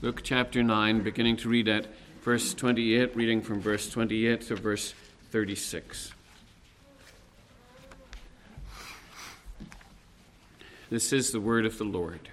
Luke chapter 9, beginning to read at verse 28, reading from verse 28 to verse 36. This is the word of the Lord.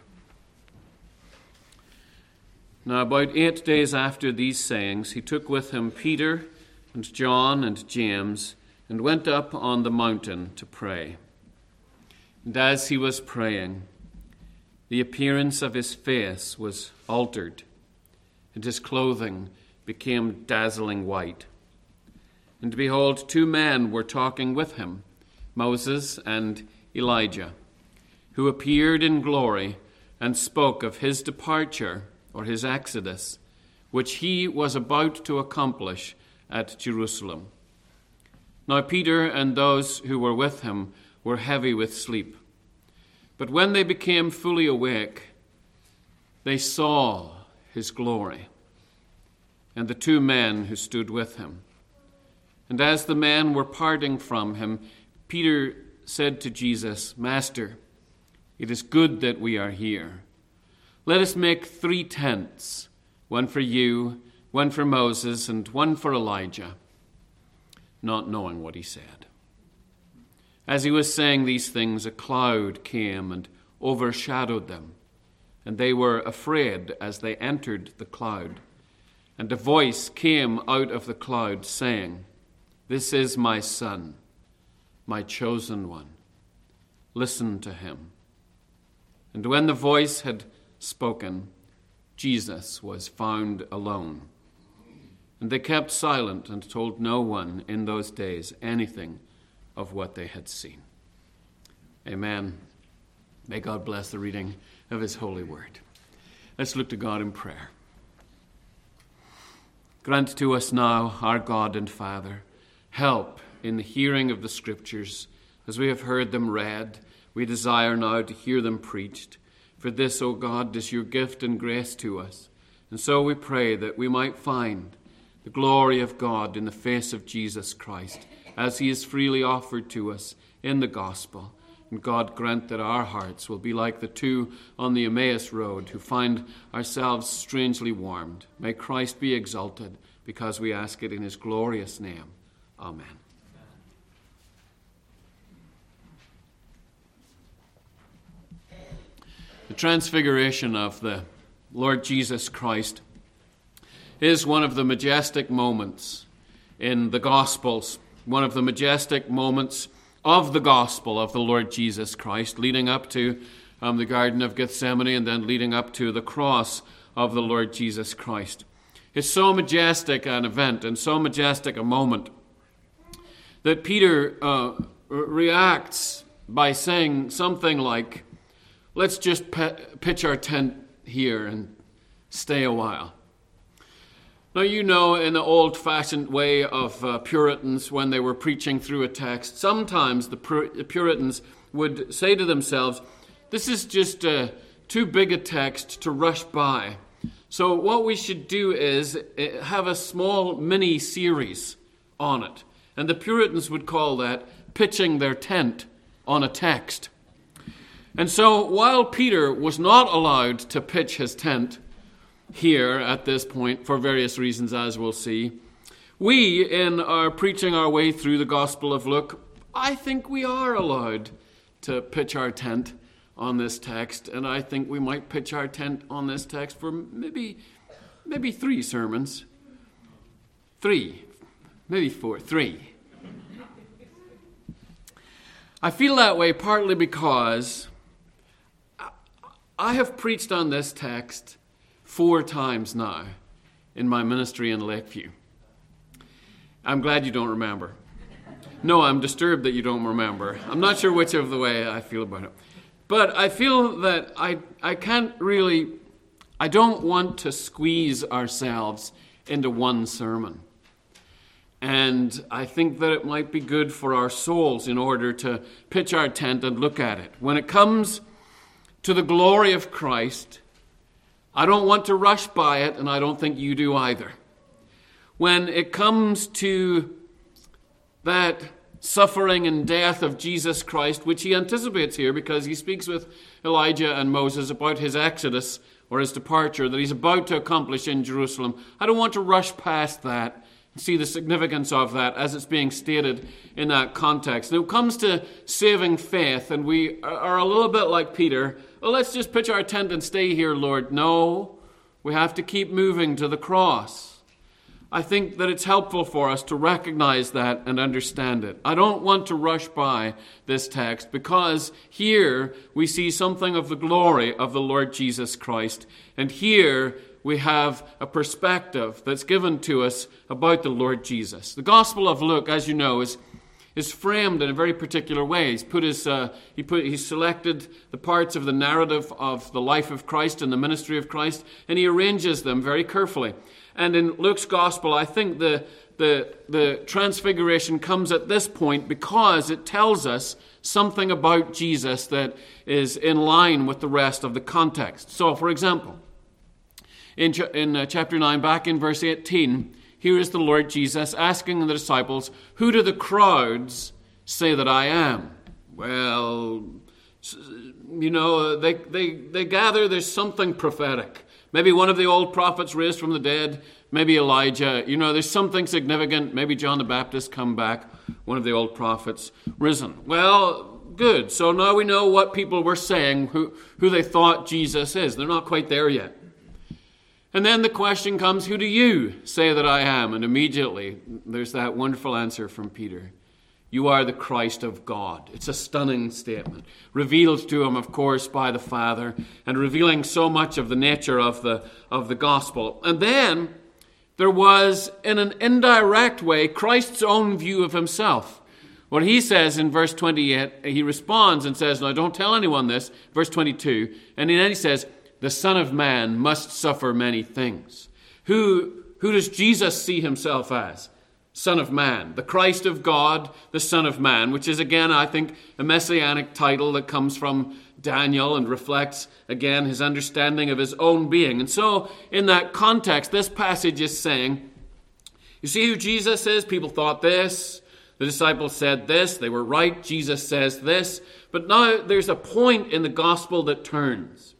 Now about 8 days after these sayings, he took with him Peter and John and James, and went up on the mountain to pray. And as he was praying, the appearance of his face was altered, and his clothing became dazzling white. And behold, 2 men were talking with him, Moses and Elijah, who appeared in glory and spoke of his departure, or his exodus, which he was about to accomplish at Jerusalem. Now Peter and those who were with him were heavy with sleep. But when they became fully awake, they saw his glory, and the 2 men who stood with him. And as the men were parting from him, Peter said to Jesus, "Master, it is good that we are here. Let us make 3 tents, one for you, one for Moses, and one for Elijah," not knowing what he said. As he was saying these things, a cloud came and overshadowed them, and they were afraid as they entered the cloud. And a voice came out of the cloud saying, "This is my Son, my chosen one. Listen to him." And when the voice had spoken, Jesus was found alone. And they kept silent and told no one in those days anything of what they had seen. Amen. May God bless the reading of his holy word. Let's look to God in prayer. Grant to us now, our God and Father, help in the hearing of the Scriptures. As we have heard them read, we desire now to hear them preached. For this, O God, is your gift and grace to us. And so we pray that we might find the glory of God in the face of Jesus Christ, as he is freely offered to us in the gospel. And God, grant that our hearts will be like the 2 on the Emmaus road who find ourselves strangely warmed. May Christ be exalted, because we ask it in his glorious name. Amen. The transfiguration of the Lord Jesus Christ is one of the majestic moments in the Gospels, one of the majestic moments of the gospel of the Lord Jesus Christ, leading up to the Garden of Gethsemane and then leading up to the cross of the Lord Jesus Christ. It's so majestic an event and so majestic a moment that Peter reacts by saying something like, "Let's just pitch our tent here and stay a while." Now, you know, in the old-fashioned way of Puritans, when they were preaching through a text, sometimes the Puritans would say to themselves, "This is just too big a text to rush by. So what we should do is have a small mini-series on it." And the Puritans would call that pitching their tent on a text. And so while Peter was not allowed to pitch his tent here at this point for various reasons, as we'll see, we, in our preaching our way through the Gospel of Luke, I think we are allowed to pitch our tent on this text, and I think we might pitch our tent on this text for maybe 3 sermons. 3, maybe 4, 3. I feel that way partly because I have preached on this text 4 times now in my ministry in Lakeview. I'm glad you don't remember. No, I'm disturbed that you don't remember. I'm not sure which of the way I feel about it. But I feel that I don't want to squeeze ourselves into one sermon. And I think that it might be good for our souls in order to pitch our tent and look at it. When it comes to the glory of Christ, I don't want to rush by it, and I don't think you do either. When it comes to that suffering and death of Jesus Christ, which he anticipates here because he speaks with Elijah and Moses about his exodus or his departure that he's about to accomplish in Jerusalem. I don't want to rush past that and see the significance of that as it's being stated in that context. Now, it comes to saving faith, and we are a little bit like Peter. Well, let's just pitch our tent and stay here, Lord. No, we have to keep moving to the cross. I think that it's helpful for us to recognize that and understand it. I don't want to rush by this text because here we see something of the glory of the Lord Jesus Christ. And here we have a perspective that's given to us about the Lord Jesus. The Gospel of Luke, as you know, is framed in a very particular way. He selected the parts of the narrative of the life of Christ and the ministry of Christ, and he arranges them very carefully. And in Luke's Gospel, I think the transfiguration comes at this point because it tells us something about Jesus that is in line with the rest of the context. So, for example, in chapter 9, back in verse 18, here is the Lord Jesus asking the disciples, "Who do the crowds say that I am?" Well, you know, they gather there's something prophetic. Maybe one of the old prophets raised from the dead, maybe Elijah. You know, there's something significant. Maybe John the Baptist come back, one of the old prophets risen. Well, good. So now we know what people were saying, who they thought Jesus is. They're not quite there yet. And then the question comes, who do you say that I am? And immediately there's that wonderful answer from Peter. You are the Christ of God. It's a stunning statement, revealed to him, of course, by the Father, and revealing so much of the nature of the gospel. And then there was, in an indirect way, Christ's own view of himself. What he says in verse 28, he responds and says, "Now don't tell anyone this," verse 22, and then he says, "The Son of Man must suffer many things." Who does Jesus see himself as? Son of Man, the Christ of God, the Son of Man, which is, again, I think, a messianic title that comes from Daniel and reflects, again, his understanding of his own being. And so, in that context, this passage is saying, you see who Jesus is? People thought this. The disciples said this. They were right. Jesus says this. But now there's a point in the gospel that turns.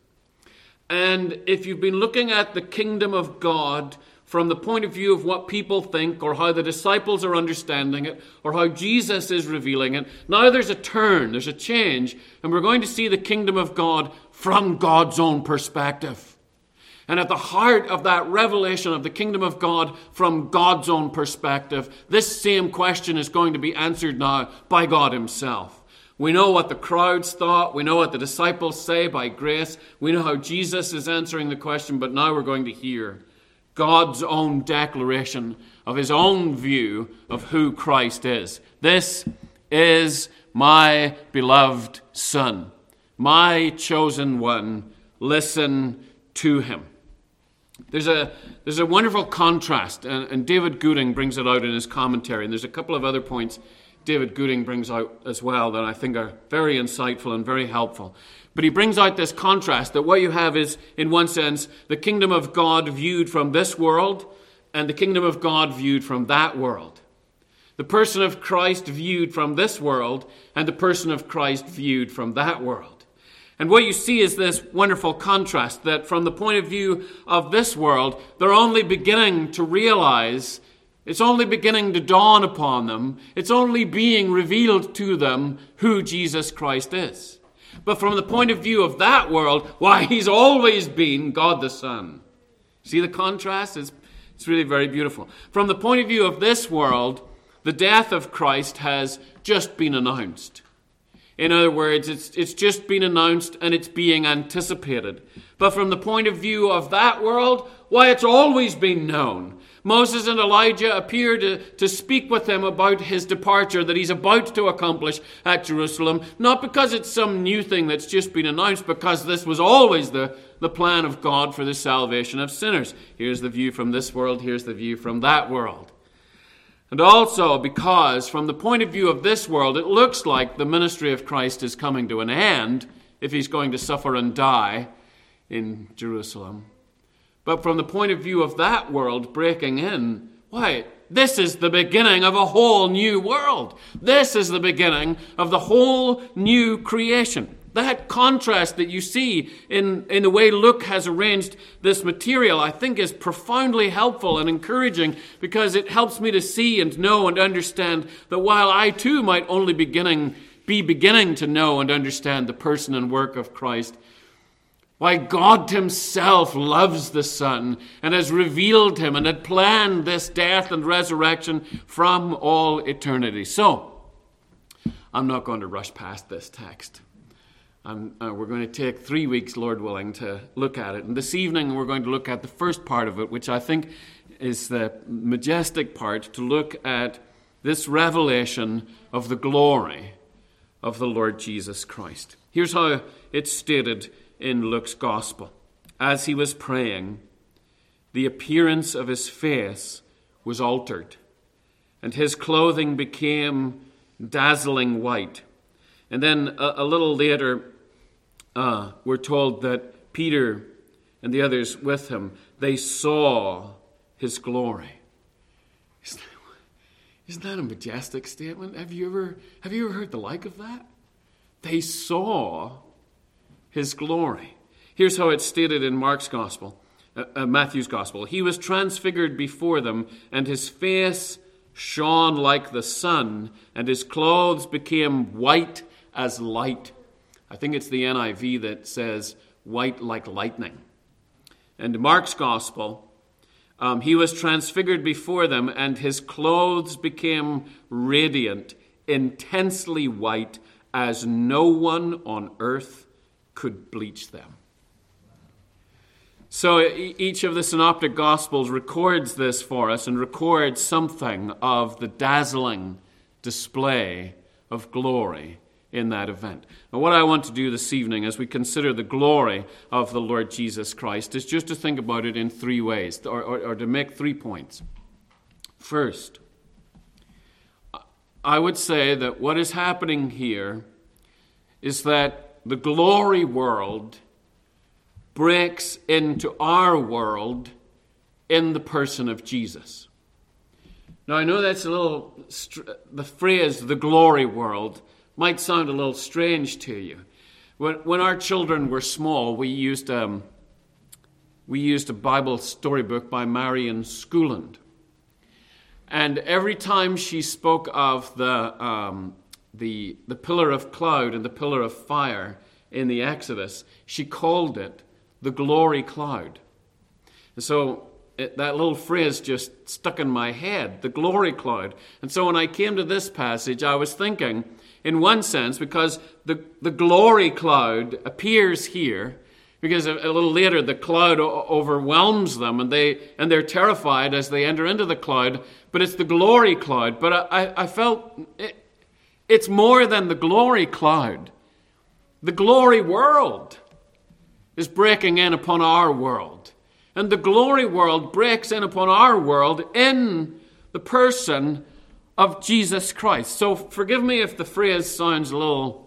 And if you've been looking at the kingdom of God from the point of view of what people think or how the disciples are understanding it or how Jesus is revealing it, now there's a turn, there's a change, and we're going to see the kingdom of God from God's own perspective. And at the heart of that revelation of the kingdom of God from God's own perspective, this same question is going to be answered now by God himself. We know what the crowds thought. We know what the disciples say by grace. We know how Jesus is answering the question, but now we're going to hear God's own declaration of his own view of who Christ is. This is my beloved Son, my chosen one. Listen to him. There's a wonderful contrast, and David Gooding brings it out in his commentary, and there's a couple of other points David Gooding brings out as well that I think are very insightful and very helpful. But he brings out this contrast that what you have is, in one sense, the kingdom of God viewed from this world and the kingdom of God viewed from that world. The person of Christ viewed from this world and the person of Christ viewed from that world. And what you see is this wonderful contrast that from the point of view of this world, they're only beginning to realize, it's only beginning to dawn upon them, it's only being revealed to them who Jesus Christ is. But from the point of view of that world, why, he's always been God the Son. See the contrast? It's really very beautiful. From the point of view of this world, the death of Christ has just been announced. In other words, it's just been announced and it's being anticipated. But from the point of view of that world, why, it's always been known. Moses and Elijah appear to speak with him about his departure that he's about to accomplish at Jerusalem, not because it's some new thing that's just been announced, because this was always the plan of God for the salvation of sinners. Here's the view from this world, here's the view from that world. And also because from the point of view of this world, it looks like the ministry of Christ is coming to an end if he's going to suffer and die in Jerusalem. But from the point of view of that world breaking in, why, this is the beginning of a whole new world. This is the beginning of the whole new creation. That contrast that you see in the way Luke has arranged this material, I think is profoundly helpful and encouraging, because it helps me to see and know and understand that while I too might only be beginning to know and understand the person and work of Christ, why God himself loves the Son and has revealed him and had planned this death and resurrection from all eternity. So, I'm not going to rush past this text. We're going to take 3 weeks, Lord willing, to look at it. And this evening we're going to look at the first part of it, which I think is the majestic part, to look at this revelation of the glory of the Lord Jesus Christ. Here's how it's stated in Luke's Gospel. As he was praying, the appearance of his face was altered, and his clothing became dazzling white. And then a little later, we're told that Peter and the others with him, they saw his glory. Isn't that a majestic statement? Have you ever heard the like of that? They saw his glory. Here's how it's stated in Matthew's Gospel. He was transfigured before them, and his face shone like the sun, and his clothes became white as light. I think it's the NIV that says white like lightning. And Mark's Gospel, he was transfigured before them, and his clothes became radiant, intensely white, as no one on earth could bleach them. So each of the synoptic Gospels records this for us and records something of the dazzling display of glory in that event. Now, what I want to do this evening as we consider the glory of the Lord Jesus Christ is just to think about it in 3 ways, or to make 3 points. First, I would say that what is happening here is that the glory world breaks into our world in the person of Jesus. Now, I know that's a little, the phrase, the glory world, might sound a little strange to you. When our children were small, we used a Bible storybook by Marion Schooland. And every time she spoke of the pillar of cloud and the pillar of fire in the Exodus, she called it the glory cloud. And so that little phrase just stuck in my head, the glory cloud. And so when I came to this passage, I was thinking, in one sense, because the glory cloud appears here, because a little later the cloud overwhelms them and they're terrified as they enter into the cloud, but it's the glory cloud. But I felt it's more than the glory cloud. The glory world is breaking in upon our world. And the glory world breaks in upon our world in the person of Jesus Christ. So forgive me if the phrase sounds a little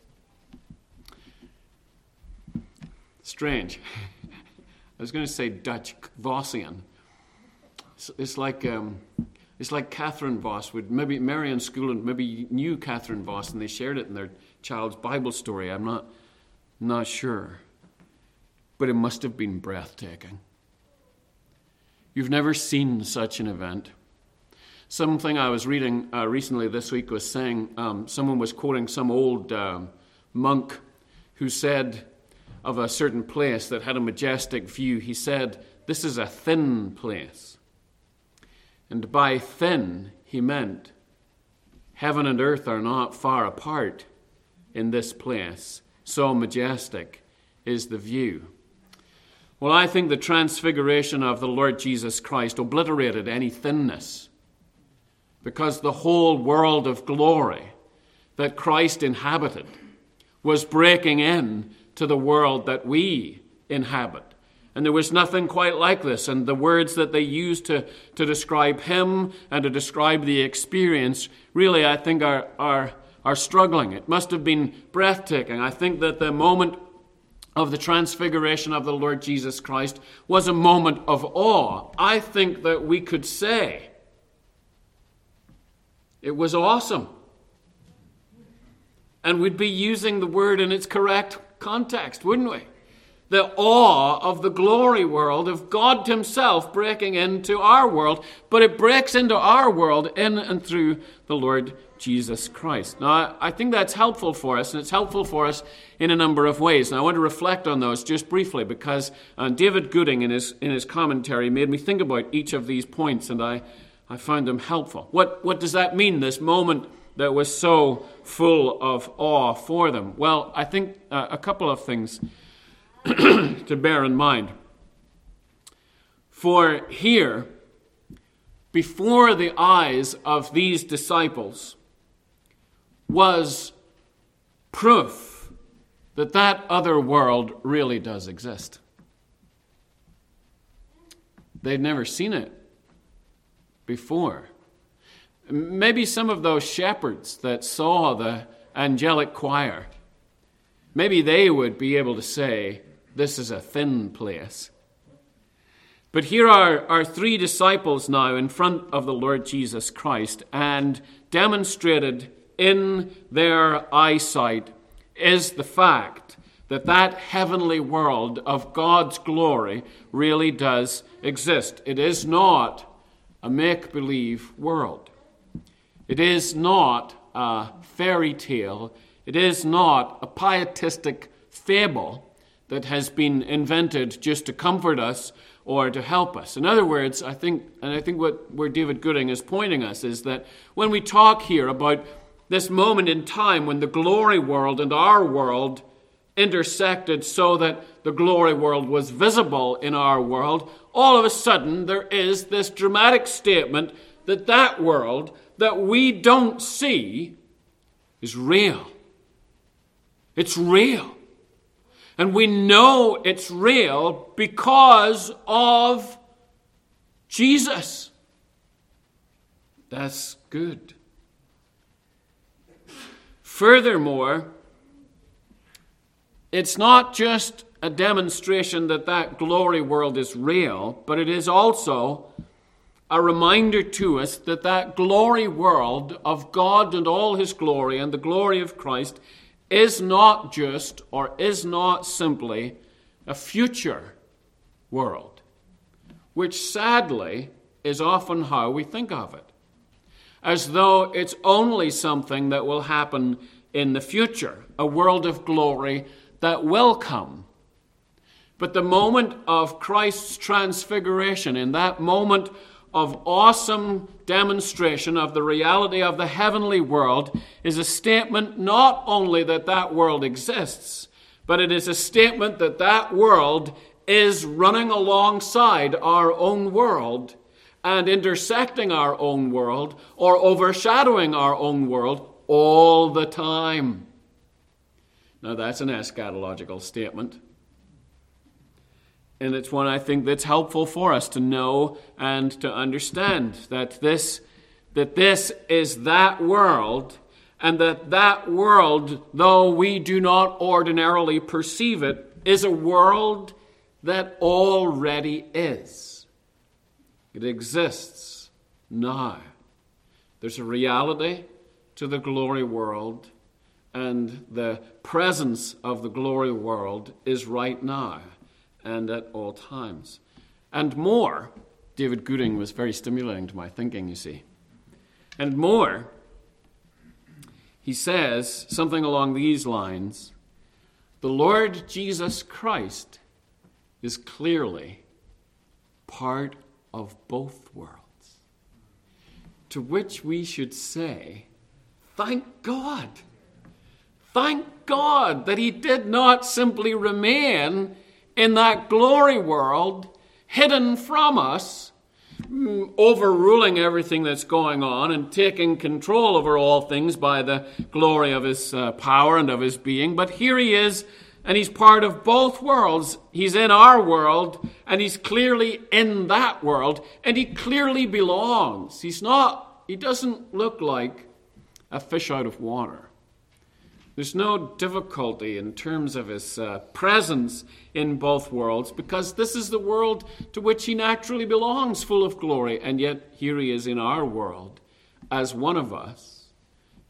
strange. I was going to say Dutch, Vossian. It's like Catherine Voss would, maybe Marion Schooland maybe knew Catherine Voss and they shared it in their child's Bible story. I'm not sure. But it must have been breathtaking. You've never seen such an event. Something I was reading recently this week was saying, someone was quoting some old monk who said of a certain place that had a majestic view, he said, "This is a thin place." And by thin, he meant heaven and earth are not far apart in this place. So majestic is the view. Well, I think the transfiguration of the Lord Jesus Christ obliterated any thinness, because the whole world of glory that Christ inhabited was breaking in to the world that we inhabit. And there was nothing quite like this. And the words that they used to describe him and to describe the experience really, I think, are struggling. It must have been breathtaking. I think that the moment of the transfiguration of the Lord Jesus Christ was a moment of awe. I think that we could say it was awesome. and we'd be using the word in its correct context, wouldn't we? The awe of the glory world of God himself breaking into our world, but it breaks into our world in and through the Lord Jesus Christ. Now, I think that's helpful for us, and it's helpful for us in a number of ways. And I want to reflect on those just briefly, because David Gooding in his commentary made me think about each of these points, and I found them helpful. What does that mean, this moment that was so full of awe for them? Well, I think a couple of things to bear in mind. For here, before the eyes of these disciples, was proof that that other world really does exist. They'd never seen it before. Maybe some of those shepherds that saw the angelic choir, maybe they would be able to say, this is a thin place. But here are three disciples now in front of the Lord Jesus Christ, and demonstrated in their eyesight is the fact that that heavenly world of God's glory really does exist. It is not a make-believe world. It is not a fairy tale. It is not a pietistic fable that has been invented just to comfort us or to help us. In other words, I think where David Gooding is pointing us is that when we talk here about this moment in time when the glory world and our world intersected so that the glory world was visible in our world, all of a sudden there is this dramatic statement that that world that we don't see is real. It's real. And we know it's real because of Jesus. That's good. Furthermore, it's not just a demonstration that that glory world is real, but it is also a reminder to us that that glory world of God and all his glory and the glory of Christ is not just or is not simply a future world, which sadly is often how we think of it, as though it's only something that will happen in the future, a world of glory that will come. But the moment of Christ's transfiguration, in that moment of awesome demonstration of the reality of the heavenly world, is a statement not only that that world exists, but it is a statement that that world is running alongside our own world and intersecting our own world or overshadowing our own world all the time. Now that's an eschatological statement. And it's one I think that's helpful for us to know and to understand, that this is that world, and that world, though we do not ordinarily perceive it, is a world that already is. It exists now. There's a reality to the glory world, and the presence of the glory world is right now and at all times. And more, David Gooding was very stimulating to my thinking, you see. And more, he says something along these lines: the Lord Jesus Christ is clearly part of both worlds. To which we should say, thank God. Thank God that he did not simply remain in that glory world, hidden from us, overruling everything that's going on and taking control over all things by the glory of his power and of his being. But here he is, and he's part of both worlds. He's in our world, and he's clearly in that world, and he clearly belongs. He doesn't look like a fish out of water. There's no difficulty in terms of his presence in both worlds, because this is the world to which he naturally belongs, full of glory. And yet here he is in our world as one of us,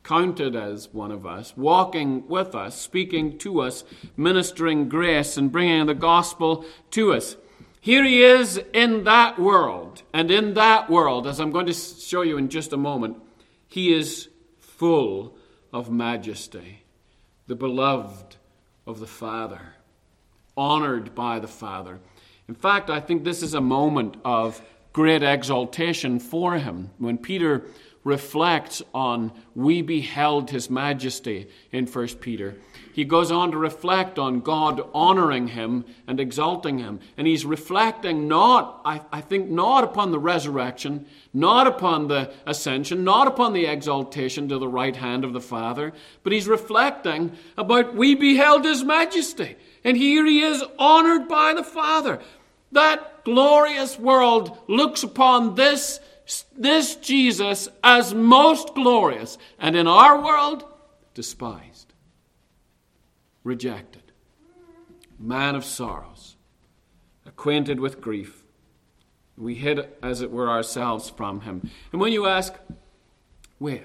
counted as one of us, walking with us, speaking to us, ministering grace and bringing the gospel to us. Here he is in that world, and in that world, as I'm going to show you in just a moment, he is full of majesty, the beloved of the Father, honored by the Father. In fact, I think this is a moment of great exaltation for him. When Peter reflects on we beheld his majesty in 1 Peter, he goes on to reflect on God honoring him and exalting him. And he's reflecting I think not upon the resurrection, not upon the ascension, not upon the exaltation to the right hand of the Father, but he's reflecting about we beheld his majesty. And here he is honored by the Father. That glorious world looks upon this Jesus as most glorious, and in our world, despised, rejected, man of sorrows, acquainted with grief. We hid, as it were, ourselves from him. And when you ask, wait,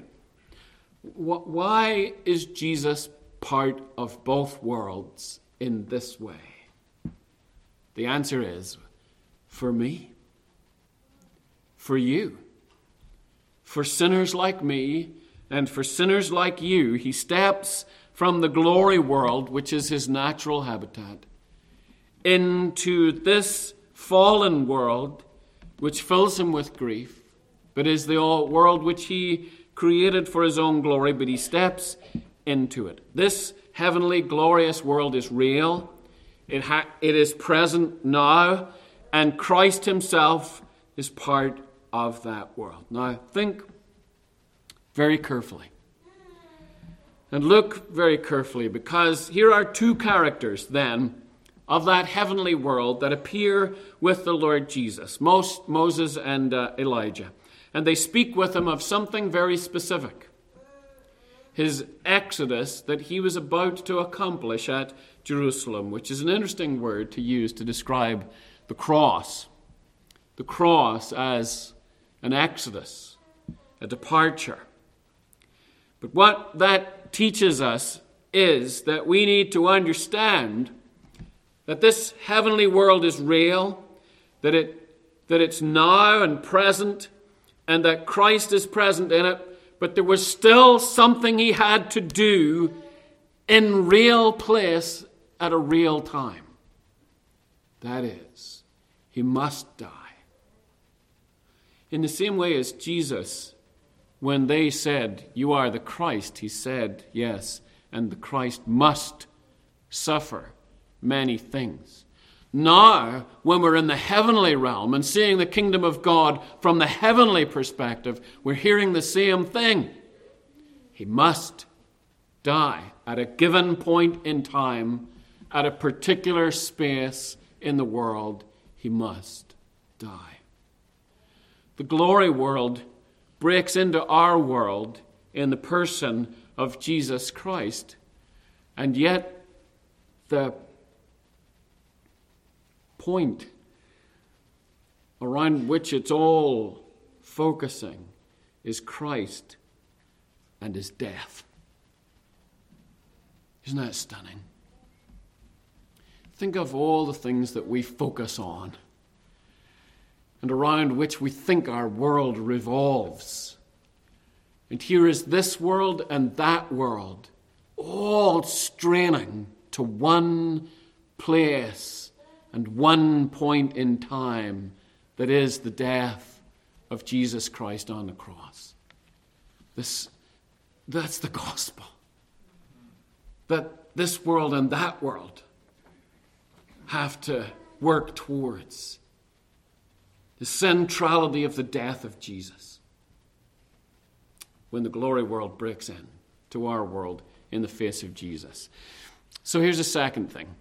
why is Jesus part of both worlds in this way? The answer is, for me, for you, for sinners like me, and for sinners like you, he steps from the glory world, which is his natural habitat, into this fallen world, which fills him with grief, but is the world which he created for his own glory, but he steps into it. This heavenly, glorious world is real. It is present now, and Christ himself is part of that world. Now, think very carefully. And look very carefully, because here are two characters, then, of that heavenly world that appear with the Lord Jesus, Moses and Elijah. And they speak with him of something very specific. His exodus that he was about to accomplish at Jerusalem, which is an interesting word to use to describe the cross. The cross as an exodus, a departure. But what that teaches us is that we need to understand that this heavenly world is real, that it's now and present, and that Christ is present in it, but there was still something he had to do in real place at a real time. That is, he must die. In the same way as Jesus, when they said, "You are the Christ," he said, "Yes, and the Christ must suffer many things." Now, when we're in the heavenly realm and seeing the kingdom of God from the heavenly perspective, we're hearing the same thing. He must die at a given point in time, at a particular space in the world. He must die. The glory world breaks into our world in the person of Jesus Christ, and yet the point around which it's all focusing is Christ and his death. Isn't that stunning? Think of all the things that we focus on and around which we think our world revolves. And here is this world and that world, all straining to one place and one point in time, that is the death of Jesus Christ on the cross. That's the gospel. That this world and that world have to work towards the centrality of the death of Jesus when the glory world breaks in to our world in the face of Jesus. So here's a second thing.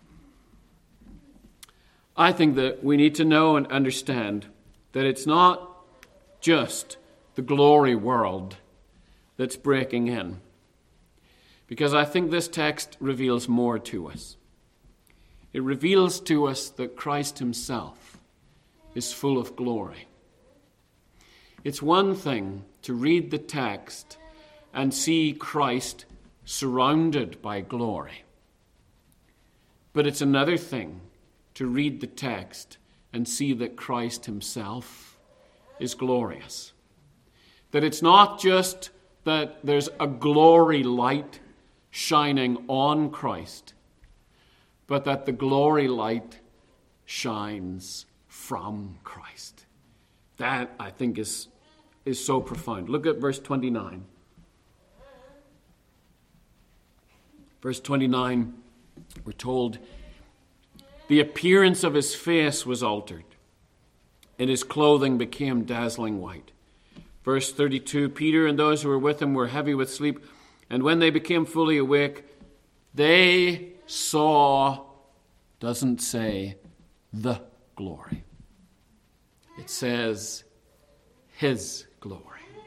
I think that we need to know and understand that it's not just the glory world that's breaking in, because I think this text reveals more to us. It reveals to us that Christ himself is full of glory. It's one thing to read the text and see Christ surrounded by glory. But it's another thing to read the text and see that Christ himself is glorious. That it's not just that there's a glory light shining on Christ, but that the glory light shines from Christ. That, I think, is so profound. Look at verse 29. Verse 29, we're told, the appearance of his face was altered, and his clothing became dazzling white. Verse 32, Peter and those who were with him were heavy with sleep, and when they became fully awake, they saw, doesn't say the glory. It says his glory.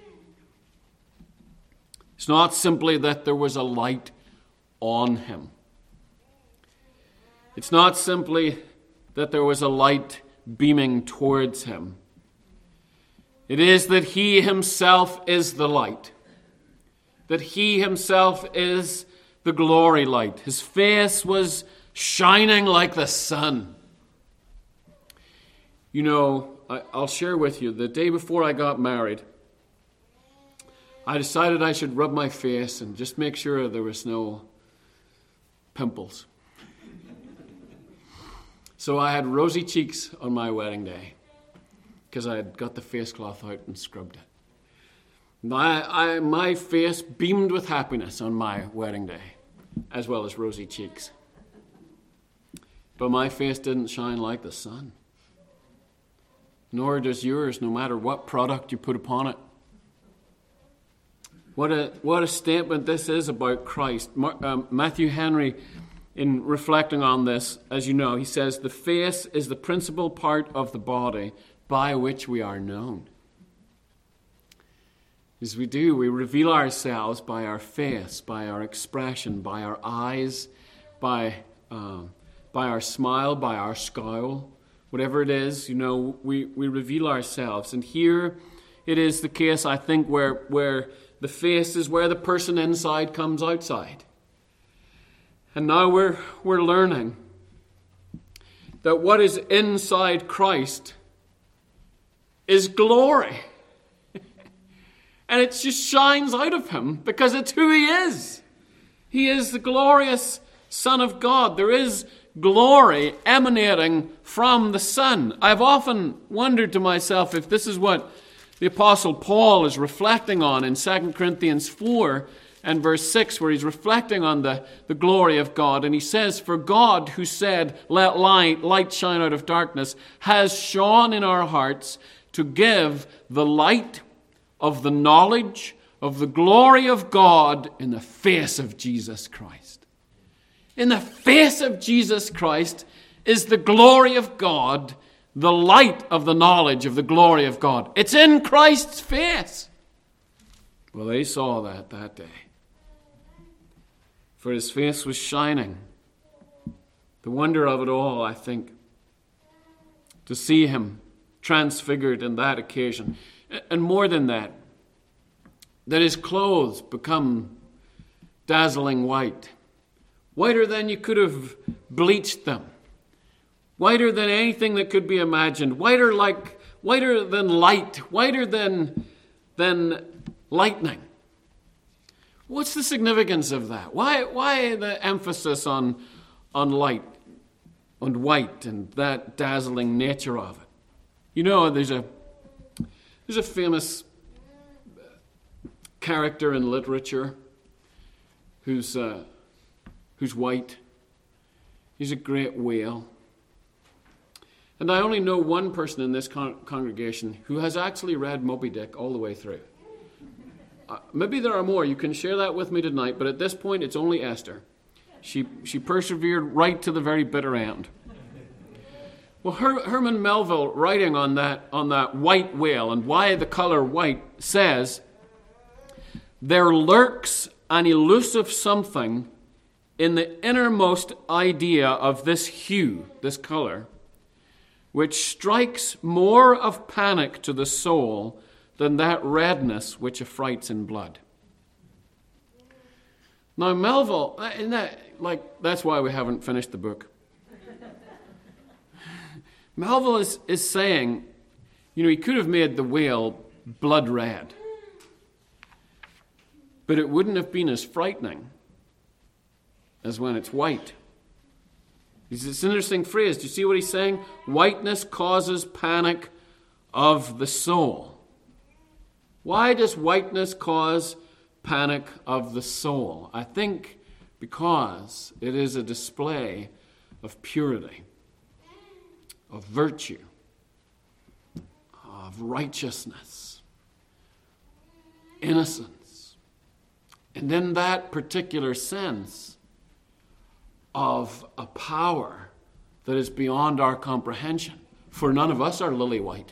It's not simply that there was a light on him. It's not simply that there was a light beaming towards him. It is that he himself is the light. That he himself is the glory light. His face was shining like the sun. You know, I'll share with you, the day before I got married, I decided I should rub my face and just make sure there was no pimples. So I had rosy cheeks on my wedding day because I had got the face cloth out and scrubbed it. My face beamed with happiness on my wedding day, as well as rosy cheeks. But my face didn't shine like the sun. Nor does yours, no matter what product you put upon it. What a statement this is about Christ. Matthew Henry, in reflecting on this, as you know, he says, the face is the principal part of the body by which we are known. As we do, we reveal ourselves by our face, by our expression, by our eyes, by our smile, by our scowl. Whatever it is, you know, we reveal ourselves. And here it is the case, I think, where the face is where the person inside comes outside. And now we're learning that what is inside Christ is glory. And it just shines out of him because it's who he is. He is the glorious Son of God. There is glory emanating from the Son. I've often wondered to myself if this is what the Apostle Paul is reflecting on in 2 Corinthians 4 and verse 6, where he's reflecting on the glory of God. And he says, for God, who said, let light shine out of darkness, has shone in our hearts to give the light of the knowledge of the glory of God in the face of Jesus Christ. In the face of Jesus Christ is the glory of God, the light of the knowledge of the glory of God. It's in Christ's face. Well, they saw that day. For his face was shining. The wonder of it all, I think, to see him transfigured in that occasion. And more than that his clothes become dazzling white. Whiter than you could have bleached them. Whiter than anything that could be imagined. Whiter than light. Whiter than lightning. What's the significance of that? Why the emphasis on light and white and that dazzling nature of it? You know, there's a famous character in literature who's white. He's a great whale. And I only know one person in this congregation who has actually read Moby Dick all the way through. Maybe there are more. You can share that with me tonight, but at this point it's only Esther. She persevered right to the very bitter end. Well, Herman Melville, writing on that white whale and why the color white, says, there lurks an elusive something in the innermost idea of this hue, this color, which strikes more of panic to the soul than that redness which affrights in blood. Now, Melville, that's why we haven't finished the book. Melville is saying, he could have made the whale blood red, but it wouldn't have been as frightening as when it's white. It's an interesting phrase. Do you see what he's saying? Whiteness causes panic of the soul. Why does whiteness cause panic of the soul? I think because it is a display of purity, of virtue, of righteousness, innocence, and in that particular sense of a power that is beyond our comprehension. For none of us are lily white,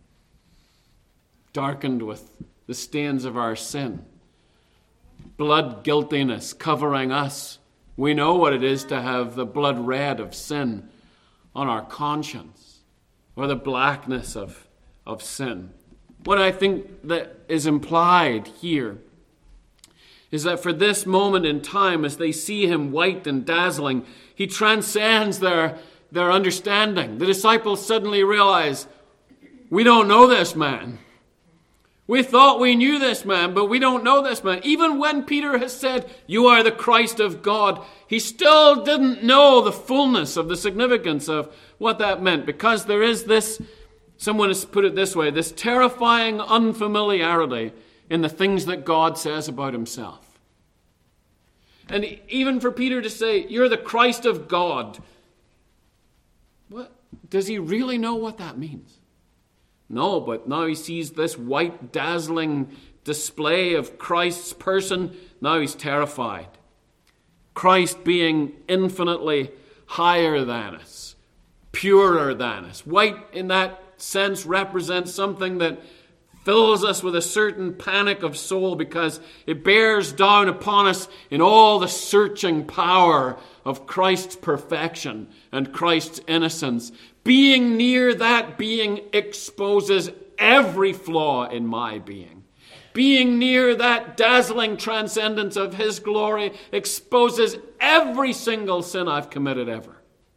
darkened with the stains of our sin, blood guiltiness covering us. We know what it is to have the blood red of sin on our conscience, or the blackness of sin. What I think that is implied here is that for this moment in time, as they see him white and dazzling, he transcends their understanding. The disciples suddenly realize, we don't know this man. We thought we knew this man, but we don't know this man. Even when Peter has said, you are the Christ of God, he still didn't know the fullness of the significance of what that meant, because there is this, someone has put it this way, this terrifying unfamiliarity in the things that God says about himself. And even for Peter to say, you're the Christ of God, what does he really know what that means? No, but now he sees this white, dazzling display of Christ's person. Now he's terrified. Christ being infinitely higher than us, purer than us. White, in that sense, represents something that fills us with a certain panic of soul because it bears down upon us in all the searching power of Christ's perfection and Christ's innocence. Being near that being exposes every flaw in my being. Being near that dazzling transcendence of his glory exposes every single sin I've committed ever.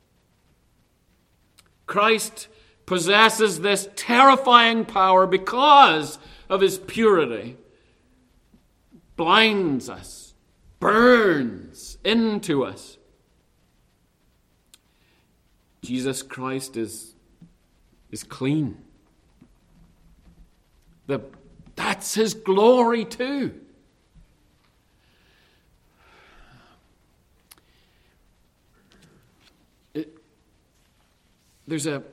Christ possesses this terrifying power because of his purity. Blinds us, burns into us. Jesus Christ is clean. That's his glory too. There's a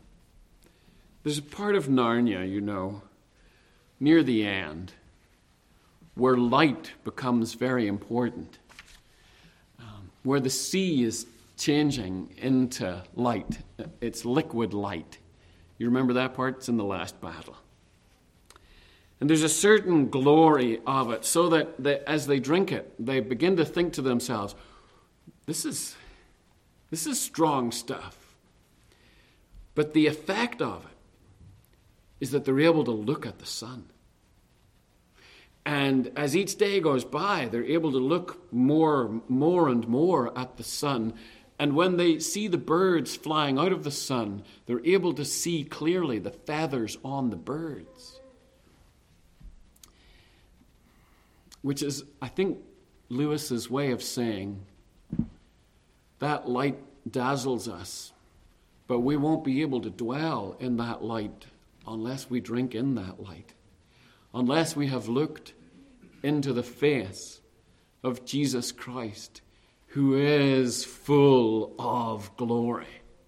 part of Narnia, near the end, where light becomes very important, where the sea is changing into light. It's liquid light. You remember that part? It's in the last battle. And there's a certain glory of it, so that as they drink it, they begin to think to themselves, this is strong stuff. But the effect of it is that they're able to look at the sun. And as each day goes by, they're able to look more and more at the sun. And when they see the birds flying out of the sun, they're able to see clearly the feathers on the birds. Which is, I think, Lewis's way of saying that light dazzles us, but we won't be able to dwell in that light unless we drink in that light, unless we have looked into the face of Jesus Christ, who is full of glory.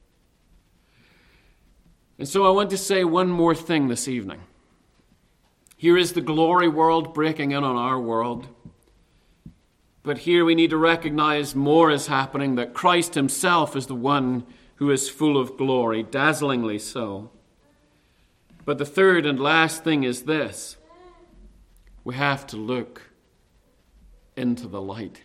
And so I want to say one more thing this evening. Here is the glory world breaking in on our world. But here we need to recognize more is happening, that Christ himself is the one who is full of glory, dazzlingly so. But the third and last thing is this. We have to look into the light.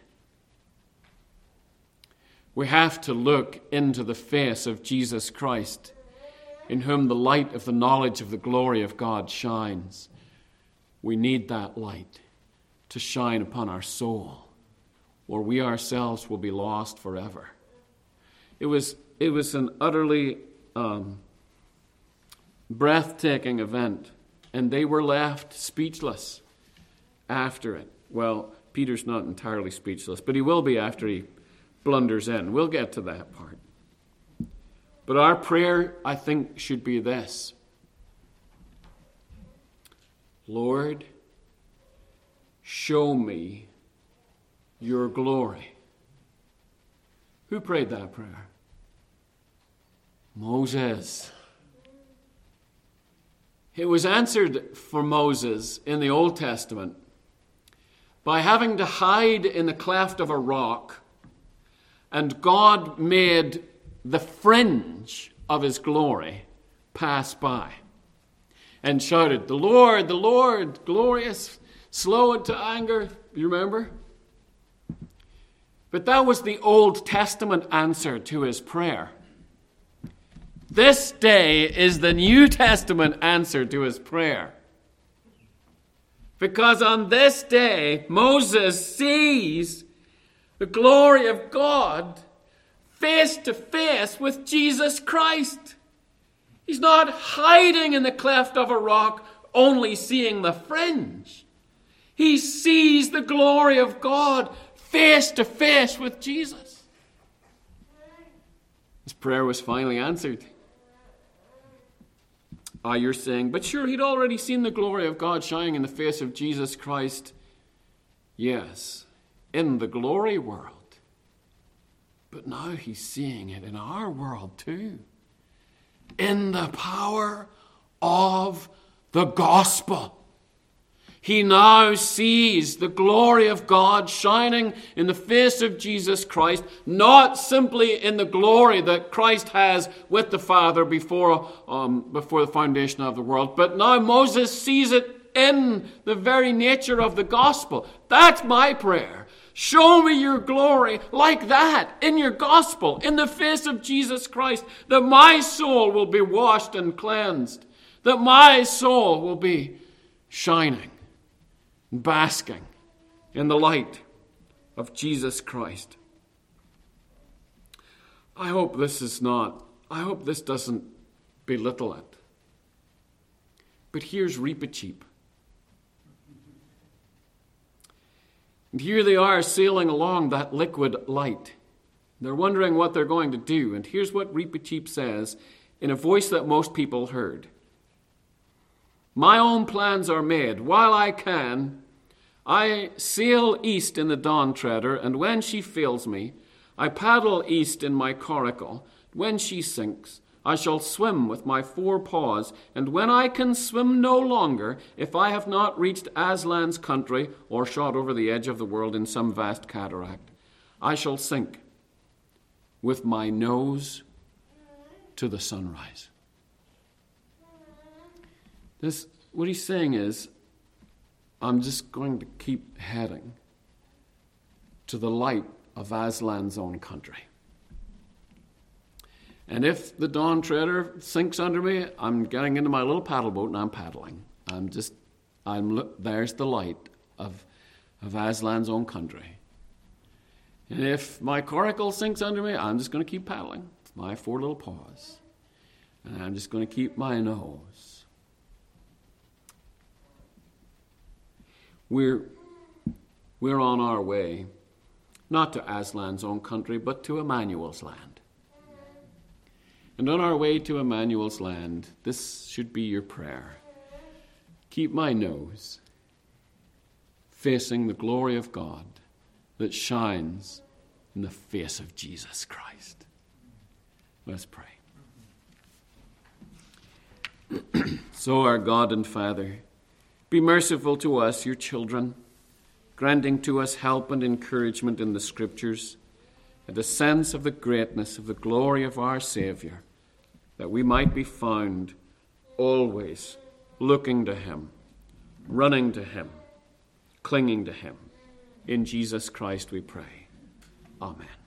We have to look into the face of Jesus Christ, in whom the light of the knowledge of the glory of God shines. We need that light to shine upon our soul. or we ourselves will be lost forever. It was an utterly breathtaking event, and they were left speechless after it. Well, Peter's not entirely speechless, but he will be after he blunders in. We'll get to that part. But our prayer, I think, should be this: Lord, show me your glory. Who prayed that prayer? Moses. It was answered for Moses in the Old Testament by having to hide in the cleft of a rock, and God made the fringe of his glory pass by and shouted, the Lord, glorious, slow to anger. You remember? But that was the Old Testament answer to his prayer. This day is the New Testament answer to his prayer. Because on this day, Moses sees the glory of God face to face with Jesus Christ. He's not hiding in the cleft of a rock, only seeing the fringe. He sees the glory of God face to face with Jesus. His prayer was finally answered. You're saying, but sure, he'd already seen the glory of God shining in the face of Jesus Christ. Yes, in the glory world. But now he's seeing it in our world too. In the power of the gospel. He now sees the glory of God shining in the face of Jesus Christ, not simply in the glory that Christ has with the Father before the foundation of the world, but now Moses sees it in the very nature of the gospel. That's my prayer. Show me your glory like that, in your gospel, in the face of Jesus Christ, that my soul will be washed and cleansed, that my soul will be shining, basking in the light of Jesus Christ. I hope this doesn't belittle it. But here's Reepicheep. And here they are sailing along that liquid light. They're wondering what they're going to do. And here's what Reepicheep says in a voice that most people heard. My own plans are made. While I can, I sail east in the Dawn Treader, and when she fails me, I paddle east in my coracle. When she sinks, I shall swim with my 4 paws, and when I can swim no longer, if I have not reached Aslan's country or shot over the edge of the world in some vast cataract, I shall sink with my nose to the sunrise. What he's saying is, I'm just going to keep heading to the light of Aslan's own country. And if the Dawn Treader sinks under me, I'm getting into my little paddle boat and I'm paddling. There's the light of Aslan's own country. And if my coracle sinks under me, I'm just going to keep paddling with my 4 little paws. And I'm just going to keep my nose. We're on our way, not to Aslan's own country, but to Emmanuel's land. And on our way to Emmanuel's land, this should be your prayer. Keep my nose facing the glory of God that shines in the face of Jesus Christ. Let's pray. So, our God and Father, be merciful to us, your children, granting to us help and encouragement in the Scriptures, and a sense of the greatness of the glory of our Savior, that we might be found always looking to him, running to him, clinging to him. In Jesus Christ we pray. Amen.